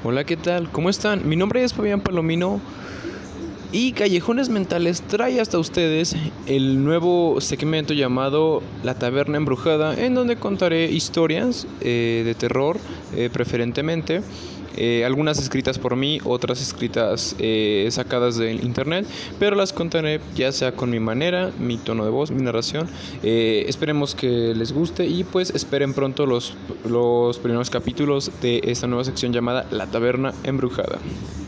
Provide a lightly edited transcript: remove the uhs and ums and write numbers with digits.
Hola, ¿qué tal? ¿Cómo están? Mi nombre es Fabián Palomino y Callejones Mentales trae hasta ustedes el nuevo segmento llamado La Taberna Embrujada, en donde contaré historias de terror, preferentemente. Algunas escritas por mí, otras escritas sacadas del internet, pero las contaré ya sea con mi manera, mi tono de voz, mi narración. Esperemos que les guste y pues esperen pronto los primeros capítulos de esta nueva sección llamada La Taberna Embrujada.